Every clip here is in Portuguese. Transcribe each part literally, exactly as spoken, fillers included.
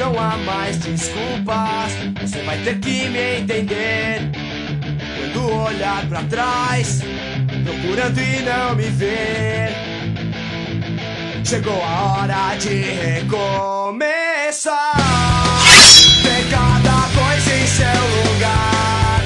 não há mais desculpas. Você vai ter que me entender. Quando olhar pra trás, procurando e não me ver, chegou a hora de recomeçar. Ter cada coisa em seu lugar.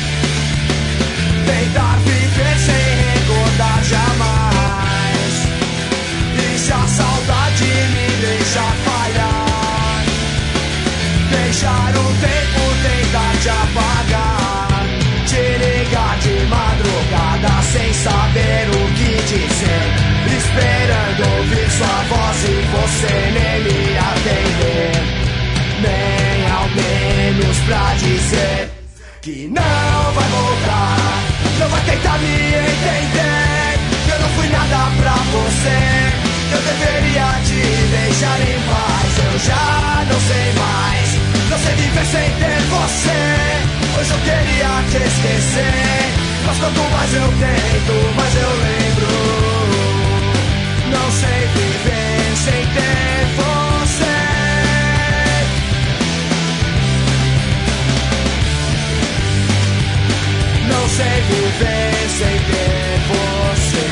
Tentar viver sem recordar jamais. E se a saudade me deixar falhar, deixar o tempo tentar te apagar. Te ligar de madrugada sem saber o que dizer, esperando ouvir sua voz e você nem me atender, nem ao menos pra dizer que não vai voltar. Não vai tentar me entender. Eu não fui nada pra você. Eu deveria te deixar em paz. Eu já não sei mais. Não sei viver sem ter você. Hoje eu queria te esquecer, mas quanto mais eu tento, mais eu lembro. Não sei viver sem ter você. Não sei viver sem ter você.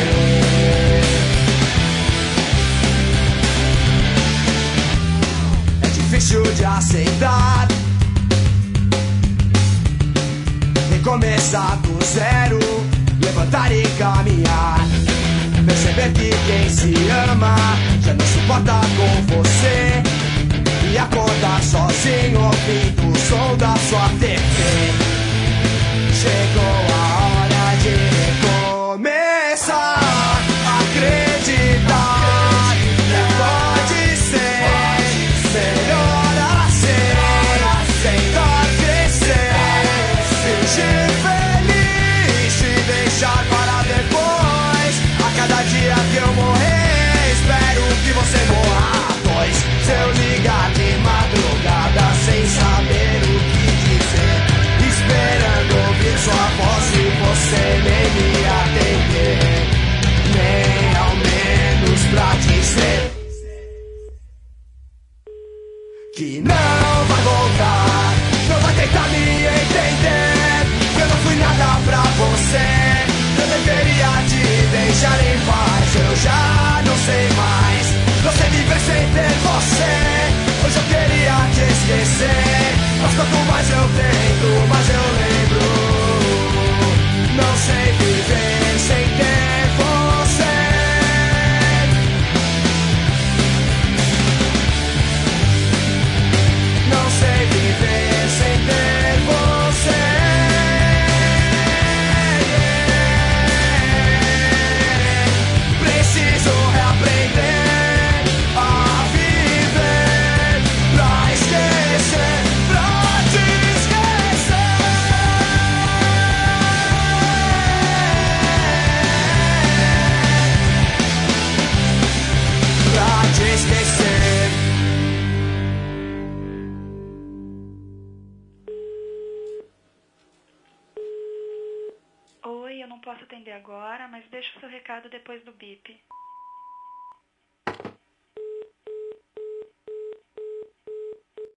É difícil de aceitar recomeçar do zero, levantar e caminhar. Perceber que quem se ama já não se importa com você, e acordar sozinho ouvindo o som da sua T V. Chegou a hora de recomeçar. Acreditar que pode ser melhor assim. Tentar crescer, fingir feliz, te deixar para depois. A cada dia que eu morrer, espero que você morra. Pois se eu ligar de madrugada sem saber o que dizer, esperando ouvir sua voz e você nem me atender, nem ao menos pra dizer que não vai voltar. Não vai tentar me entender. Eu não fui nada pra você. Eu deveria te deixar em paz. Eu já não sei mais. Não sei viver sem ter você. Hoje eu queria te esquecer, mas quanto mais eu tento, mais eu lembro. Não sei viver sem ter você. Não sei viver sem ter você. Preciso reaprender a viver pra esquecer, pra te esquecer. Pra te esquecer. Oi, eu não posso atender agora, mas deixa o seu recado depois do bip.